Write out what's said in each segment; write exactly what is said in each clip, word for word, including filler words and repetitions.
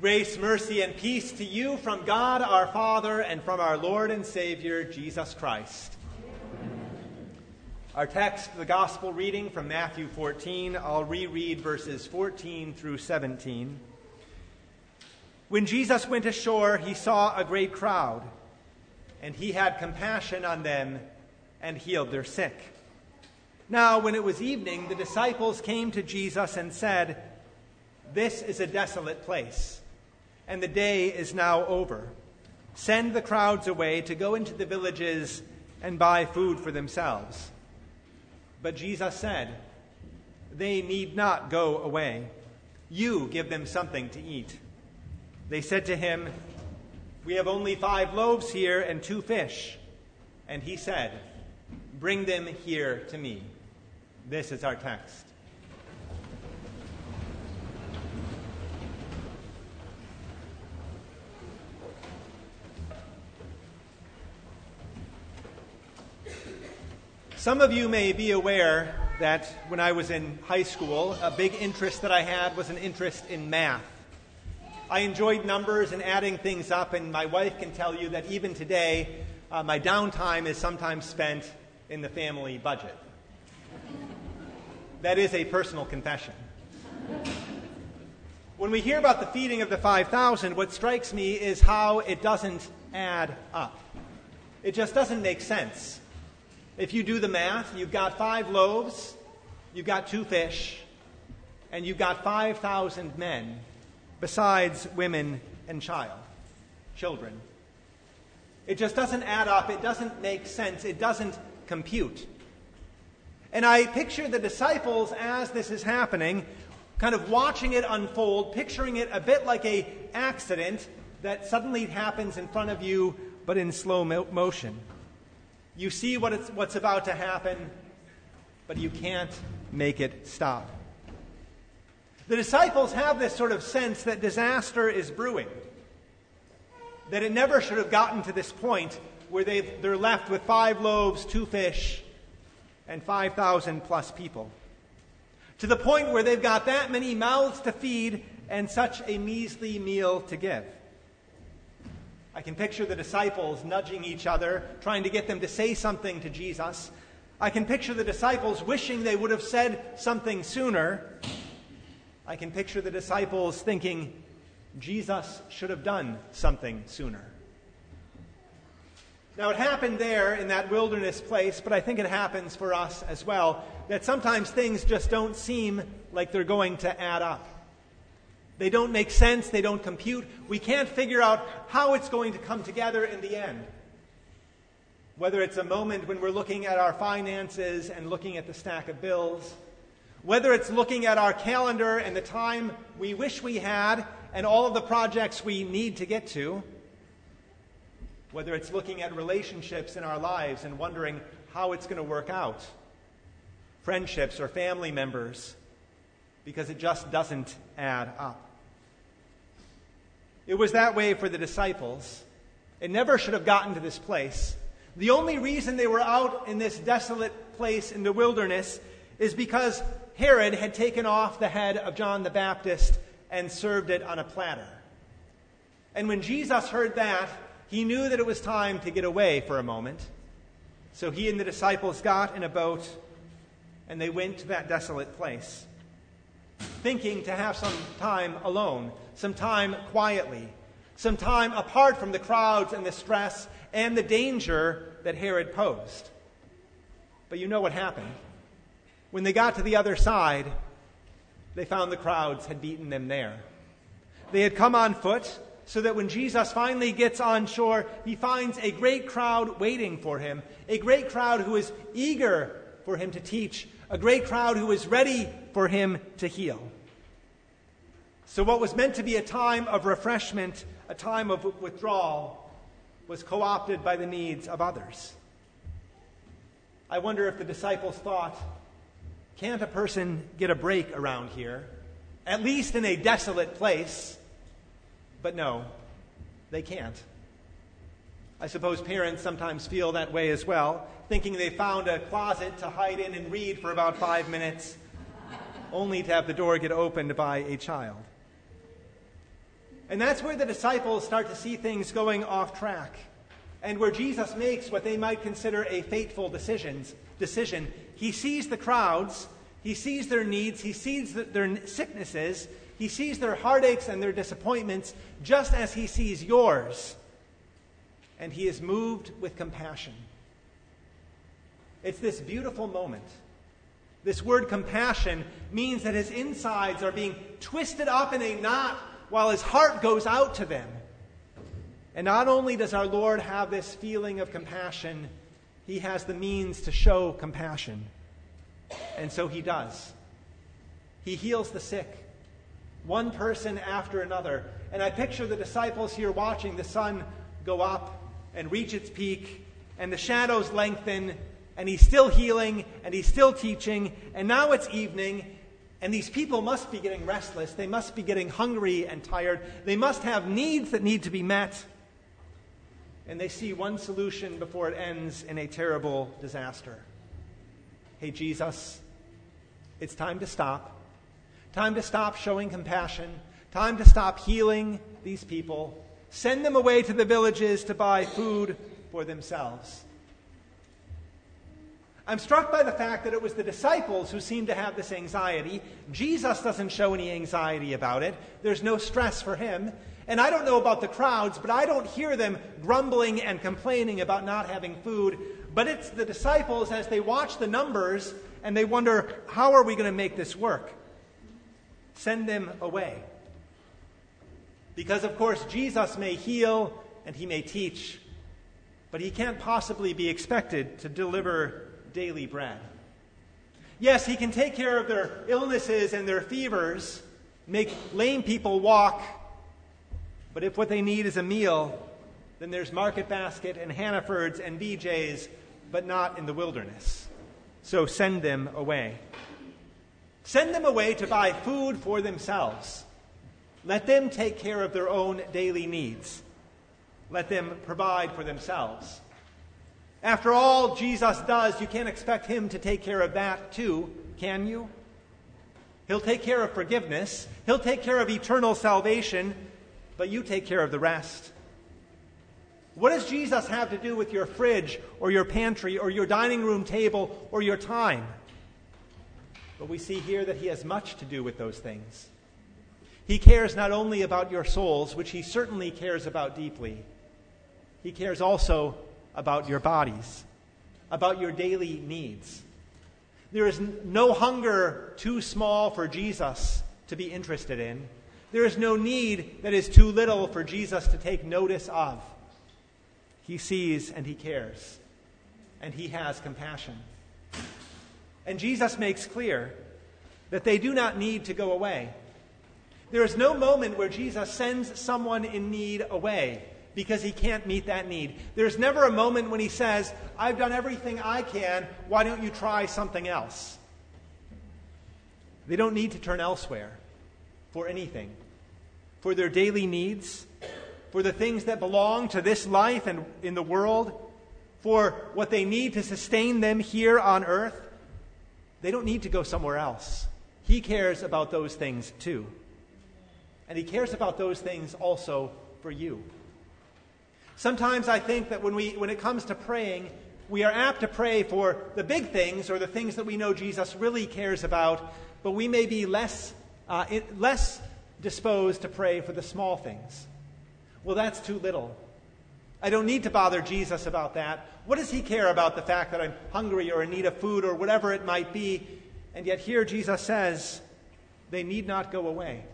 Grace, mercy, and peace to you from God our Father and from our Lord and Savior, Jesus Christ. Our text, the gospel reading from Matthew fourteen. I'll reread verses fourteen through seventeen. When Jesus went ashore, he saw a great crowd, and he had compassion on them and healed their sick. Now, when it was evening, the disciples came to Jesus and said, "This is a desolate place, and the day is now over. Send the crowds away to go into the villages and buy food for themselves." But Jesus said, "They need not go away. You give them something to eat." They said to him, "We have only five loaves here and two fish." And he said, "Bring them here to me." This is our text. Some of you may be aware that when I was in high school, a big interest that I had was an interest in math. I enjoyed numbers and adding things up, and my wife can tell you that even today, uh, my downtime is sometimes spent in the family budget. That is a personal confession. When we hear about the feeding of the five thousand, what strikes me is how it doesn't add up. It just doesn't make sense. If you do the math, you've got five loaves, you've got two fish, and you've got five thousand men, besides women and child, children. It just doesn't add up. It doesn't make sense. It doesn't compute. And I picture the disciples as this is happening, kind of watching it unfold, picturing it a bit like an accident that suddenly happens in front of you, but in slow mo- motion. You see what it's, what's about to happen, but you can't make it stop. The disciples have this sort of sense that disaster is brewing, that it never should have gotten to this point where they've, they're left with five loaves, two fish, and five thousand plus people. To the point where they've got that many mouths to feed and such a measly meal to give. I can picture the disciples nudging each other, trying to get them to say something to Jesus. I can picture the disciples wishing they would have said something sooner. I can picture the disciples thinking, Jesus should have done something sooner. Now, it happened there in that wilderness place, but I think it happens for us as well, that sometimes things just don't seem like they're going to add up. They don't make sense. They don't compute. We can't figure out how it's going to come together in the end. Whether it's a moment when we're looking at our finances and looking at the stack of bills, whether it's looking at our calendar and the time we wish we had and all of the projects we need to get to, whether it's looking at relationships in our lives and wondering how it's going to work out, friendships or family members, because it just doesn't add up. It was that way for the disciples. It never should have gotten to this place. The only reason they were out in this desolate place in the wilderness is because Herod had taken off the head of John the Baptist and served it on a platter. And when Jesus heard that, he knew that it was time to get away for a moment. So he and the disciples got in a boat and they went to that desolate place, thinking to have some time alone, some time quietly, some time apart from the crowds and the stress and the danger that Herod posed. But you know what happened. When they got to the other side, they found the crowds had beaten them there. They had come on foot, so that when Jesus finally gets on shore, he finds a great crowd waiting for him, a great crowd who is eager for him to teach, a great crowd who is ready for him to heal. So what was meant to be a time of refreshment, a time of withdrawal, was co-opted by the needs of others. I wonder if the disciples thought, can't a person get a break around here, at least in a desolate place? But no, they can't. I suppose parents sometimes feel that way as well, thinking they found a closet to hide in and read for about five minutes, only to have the door get opened by a child. And that's where the disciples start to see things going off track, and where Jesus makes what they might consider a fateful decisions, decision. He sees the crowds, he sees their needs, he sees the, their sicknesses, he sees their heartaches and their disappointments, just as he sees yours. And he is moved with compassion. It's this beautiful moment. This word compassion means that his insides are being twisted up in a knot while his heart goes out to them. And not only does our Lord have this feeling of compassion, he has the means to show compassion. And so he does. He heals the sick, one person after another. And I picture the disciples here watching the sun go up and reach its peak, and the shadows lengthen, and he's still healing, and he's still teaching, and now it's evening, and these people must be getting restless. They must be getting hungry and tired. They must have needs that need to be met. And they see one solution before it ends in a terrible disaster. Hey, Jesus, it's time to stop. Time to stop showing compassion. Time to stop healing these people. Send them away to the villages to buy food for themselves. I'm struck by the fact that it was the disciples who seemed to have this anxiety. Jesus doesn't show any anxiety about it. There's no stress for him. And I don't know about the crowds, but I don't hear them grumbling and complaining about not having food. But it's the disciples as they watch the numbers and they wonder, how are we going to make this work? Send them away. Because, of course, Jesus may heal and he may teach, but he can't possibly be expected to deliver daily bread. Yes, he can take care of their illnesses and their fevers, make lame people walk, but if what they need is a meal, then there's Market Basket and Hannaford's and B J's, but not in the wilderness. So send them away. Send them away to buy food for themselves. Let them take care of their own daily needs. Let them provide for themselves. After all Jesus does, you can't expect him to take care of that too, can you? He'll take care of forgiveness. He'll take care of eternal salvation, but you take care of the rest. What does Jesus have to do with your fridge or your pantry or your dining room table or your time? But we see here that he has much to do with those things. He cares not only about your souls, which he certainly cares about deeply. He cares also about your bodies, about your daily needs. There is no hunger too small for Jesus to be interested in. There is no need that is too little for Jesus to take notice of. He sees and he cares, and he has compassion. And Jesus makes clear that they do not need to go away. There is no moment where Jesus sends someone in need away because he can't meet that need. There's never a moment when he says, I've done everything I can, why don't you try something else? They don't need to turn elsewhere for anything. For their daily needs, for the things that belong to this life and in the world, for what they need to sustain them here on earth, they don't need to go somewhere else. He cares about those things too. And he cares about those things also for you. Sometimes I think that when we, when it comes to praying, we are apt to pray for the big things or the things that we know Jesus really cares about, but we may be less, uh, it, less disposed to pray for the small things. Well, that's too little. I don't need to bother Jesus about that. What does he care about the fact that I'm hungry or in need of food or whatever it might be? And yet here Jesus says, they need not go away.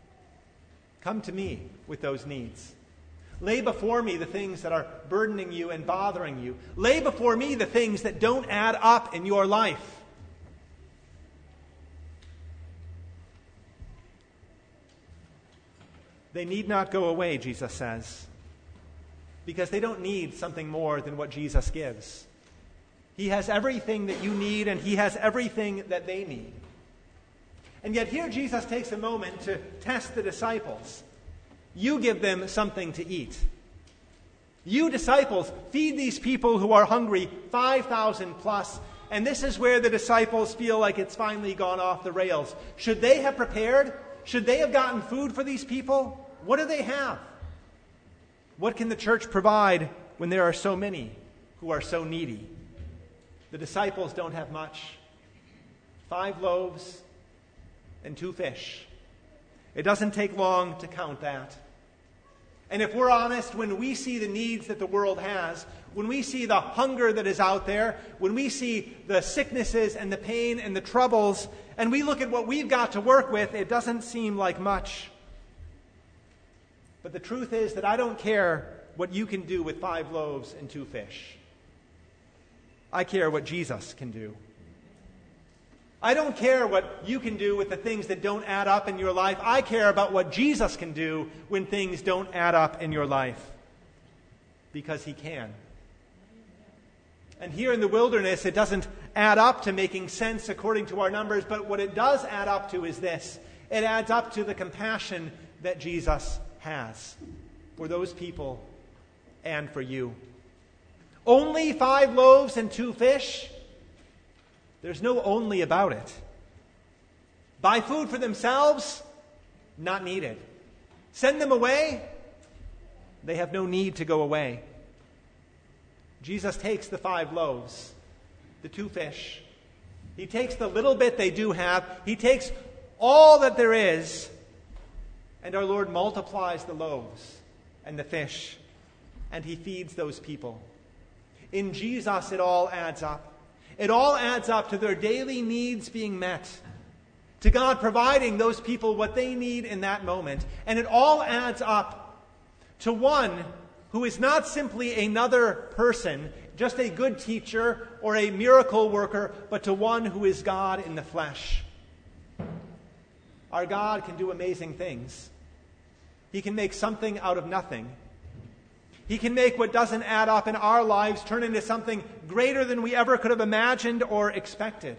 Come to me with those needs. Lay before me the things that are burdening you and bothering you. Lay before me the things that don't add up in your life. They need not go away, Jesus says, because they don't need something more than what Jesus gives. He has everything that you need, and he has everything that they need. And yet here Jesus takes a moment to test the disciples. You give them something to eat. You disciples, feed these people who are hungry, five thousand plus, and this is where the disciples feel like it's finally gone off the rails. Should they have prepared? Should they have gotten food for these people? what do they have? What can the church provide when there are so many who are so needy? The disciples don't have much. Five loaves and two fish. It doesn't take long to count that. And if we're honest, when we see the needs that the world has, when we see the hunger that is out there, when we see the sicknesses and the pain and the troubles, and we look at what we've got to work with, it doesn't seem like much. But the truth is that I don't care what you can do with five loaves and two fish. I care what Jesus can do. I don't care what you can do with the things that don't add up in your life. I care about what Jesus can do when things don't add up in your life. Because he can. And here in the wilderness, it doesn't add up to making sense according to our numbers, but what it does add up to is this. It adds up to the compassion that Jesus has for those people and for you. Only five loaves and two fish? There's no only about it. Buy food for themselves? Not needed. Send them away? They have no need to go away. Jesus takes the five loaves, the two fish. He takes the little bit they do have. He takes all that there is, and our Lord multiplies the loaves and the fish, and he feeds those people. In Jesus, it all adds up. It all adds up to their daily needs being met, to God providing those people what they need in that moment. And it all adds up to one who is not simply another person, just a good teacher or a miracle worker, but to one who is God in the flesh. Our God can do amazing things. He can make something out of nothing. He can make what doesn't add up in our lives turn into something greater than we ever could have imagined or expected.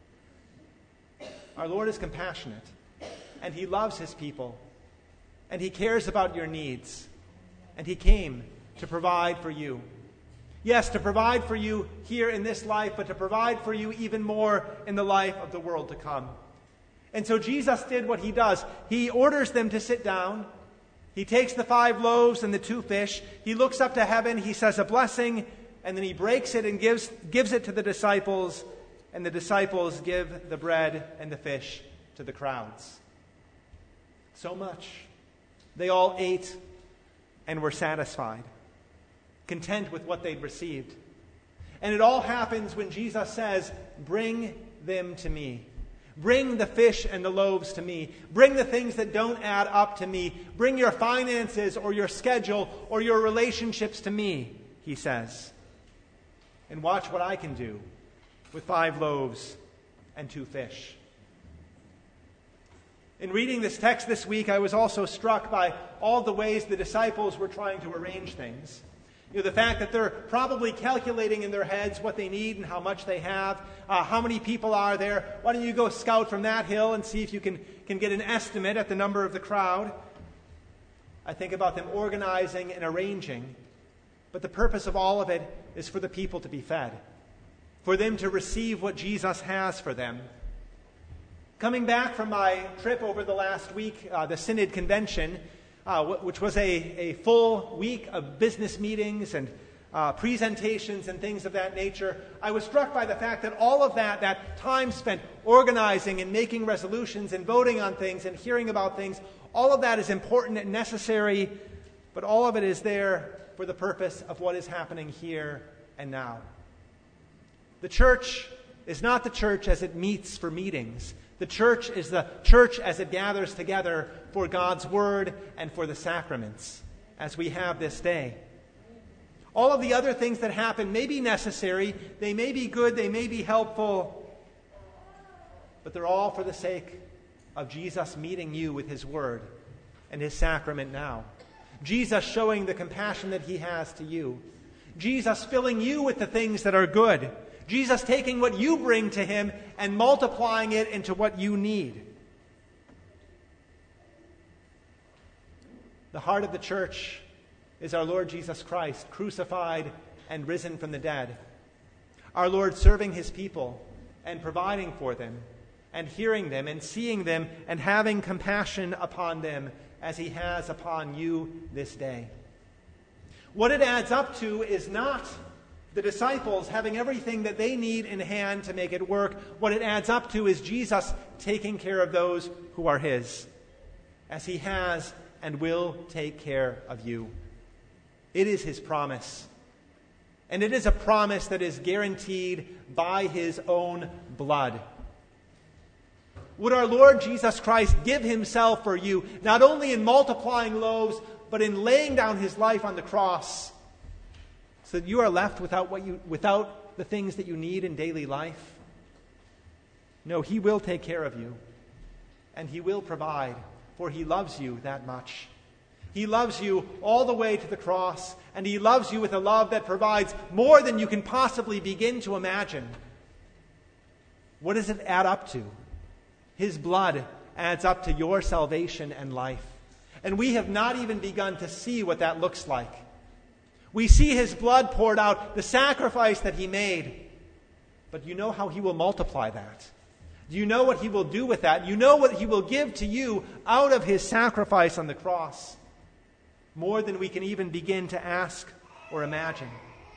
Our Lord is compassionate, and he loves his people, and he cares about your needs, and he came to provide for you. Yes, to provide for you here in this life, but to provide for you even more in the life of the world to come. And so Jesus did what he does. He orders them to sit down. He takes the five loaves and the two fish. He looks up to heaven. He says a blessing, and then he breaks it and gives, gives it to the disciples, and the disciples give the bread and the fish to the crowds. So much. They all ate and were satisfied, content with what they'd received. And it all happens when Jesus says, "Bring them to me. Bring the fish and the loaves to me. Bring the things that don't add up to me. Bring your finances or your schedule or your relationships to me," he says. "And watch what I can do with five loaves and two fish." In reading this text this week, I was also struck by all the ways the disciples were trying to arrange things. You know, the fact that they're probably calculating in their heads what they need and how much they have. Uh, how many people are there? Why don't you go scout from that hill and see if you can, can get an estimate at the number of the crowd? I think about them organizing and arranging. But the purpose of all of it is for the people to be fed, for them to receive what Jesus has for them. Coming back from my trip over the last week, uh, the Synod Convention, Uh, which was a, a full week of business meetings and uh, presentations and things of that nature, I was struck by the fact that all of that, that time spent organizing and making resolutions and voting on things and hearing about things, all of that is important and necessary, but all of it is there for the purpose of what is happening here and now. The church is not the church as it meets for meetings. The church is the church as it gathers together for God's word and for the sacraments, as we have this day. All of the other things that happen may be necessary, they may be good, they may be helpful, but they're all for the sake of Jesus meeting you with his word and his sacrament now. Jesus showing the compassion that he has to you. Jesus filling you with the things that are good. Jesus taking what you bring to him and multiplying it into what you need. The heart of the church is our Lord Jesus Christ, crucified and risen from the dead. Our Lord serving his people and providing for them and hearing them and seeing them and having compassion upon them as he has upon you this day. What it adds up to is not the disciples having everything that they need in hand to make it work. What it adds up to is Jesus taking care of those who are his, as he has and will take care of you. It is his promise. And it is a promise that is guaranteed by his own blood. Would our Lord Jesus Christ give himself for you, not only in multiplying loaves, but in laying down his life on the cross, so that you are left without what you without the things that you need in daily life? No, he will take care of you, and he will provide, for he loves you that much. He loves you all the way to the cross, and he loves you with a love that provides more than you can possibly begin to imagine. What does it add up to? His blood adds up to your salvation and life. And we have not even begun to see what that looks like. We see his blood poured out, the sacrifice that he made. But you know how he will multiply that. Do you know what he will do with that? You know what he will give to you out of his sacrifice on the cross. More than we can even begin to ask or imagine.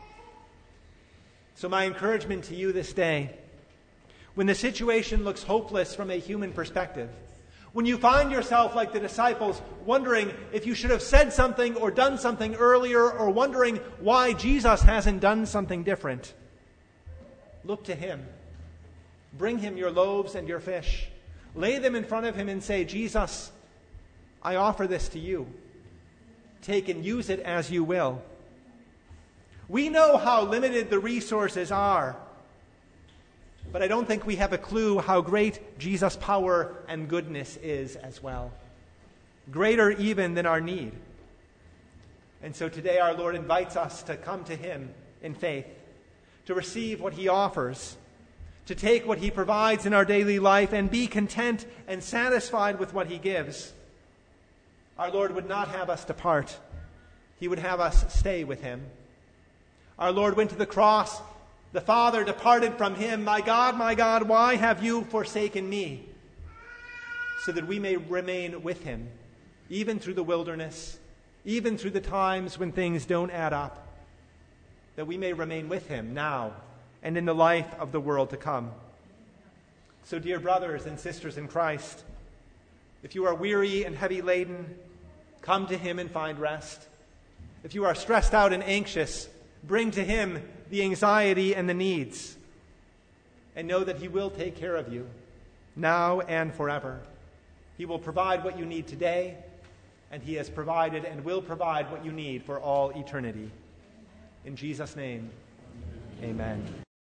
So my encouragement to you this day, when the situation looks hopeless from a human perspective, when you find yourself like the disciples, wondering if you should have said something or done something earlier, or wondering why Jesus hasn't done something different, look to him. Bring him your loaves and your fish. Lay them in front of him and say, Jesus, I offer this to you. Take and use it as you will. We know how limited the resources are, but I don't think we have a clue how great Jesus' power and goodness is as well. Greater even than our need. And so today our Lord invites us to come to him in faith, to receive what he offers, to take what he provides in our daily life and be content and satisfied with what he gives. Our Lord would not have us depart. He would have us stay with him. Our Lord went to the cross. The Father departed from him. My God, my God, why have you forsaken me? So that we may remain with him, even through the wilderness, even through the times when things don't add up, that we may remain with him now and in the life of the world to come. So, dear brothers and sisters in Christ, if you are weary and heavy laden, come to him and find rest. If you are stressed out and anxious, bring to him the anxiety and the needs. And know that he will take care of you, now and forever. He will provide what you need today, and he has provided and will provide what you need for all eternity. In Jesus' name, amen.